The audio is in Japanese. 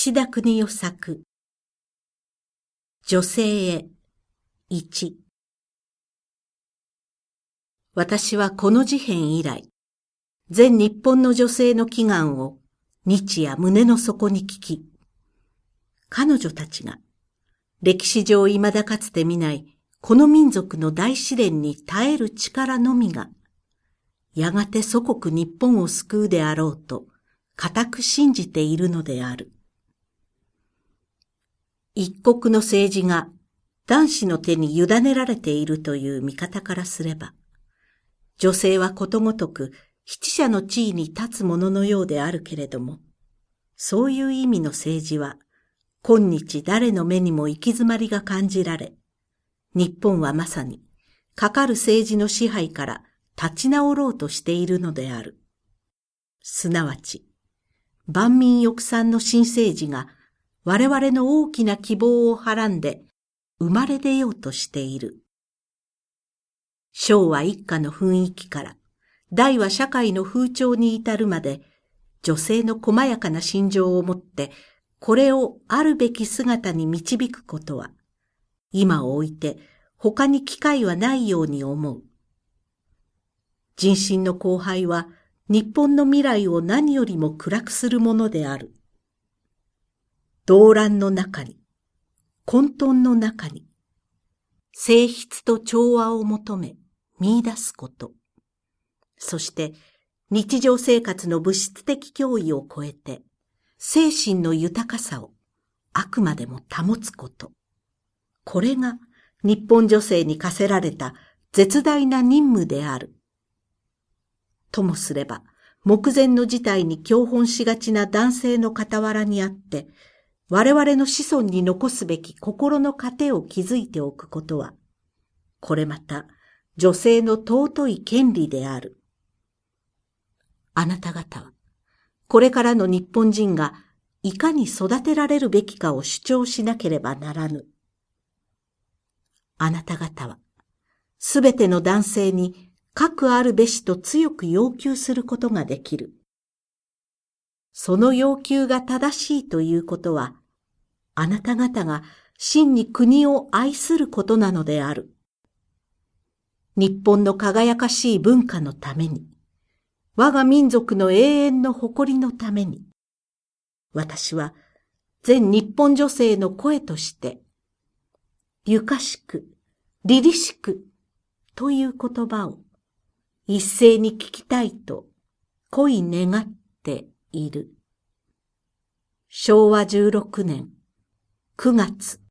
岸田國男作。女性へ1。私はこの事変以来、全日本の女性の祈願を日夜胸の底に聞き、彼女たちが歴史上未だかつて見ないこの民族の大試練に耐える力のみが、やがて祖国日本を救うであろうと固く信じているのである。一国の政治が男子の手に委ねられているという見方からすれば、女性はことごとく筆者の地位に立つもののようであるけれども、そういう意味の政治は、今日誰の目にも行き詰まりが感じられ、日本はまさに、かかる政治の支配から立ち直ろうとしているのである。すなわち、万民翼賛の新政治が我々の大きな希望をはらんで生まれ出ようとしている。昭和一家の雰囲気から大は社会の風潮に至るまで、女性の細やかな心情をもってこれをあるべき姿に導くことは、今を置いて他に機会はないように思う。人心の荒廃は日本の未来を何よりも暗くするものである。動乱の中に、混沌の中に、静謐と調和を求め見出すこと。そして日常生活の物質的脅威を超えて、精神の豊かさをあくまでも保つこと。これが日本女性に課せられた絶大な任務である。ともすれば、目前の事態に恐慌しがちな男性の傍らにあって、我々の子孫に残すべき心の糧を築いておくことは、これまた女性の尊い権利である。あなた方は、これからの日本人がいかに育てられるべきかを主張しなければならぬ。あなた方は、すべての男性に核あるべしと強く要求することができる。その要求が正しいということは、あなた方が真に国を愛することなのである。日本の輝かしい文化のために、我が民族の永遠の誇りのために、私は全日本女性の声として、ゆかしく、凛々しくという言葉を一斉に聞きたいと恋願っている。昭和16年9月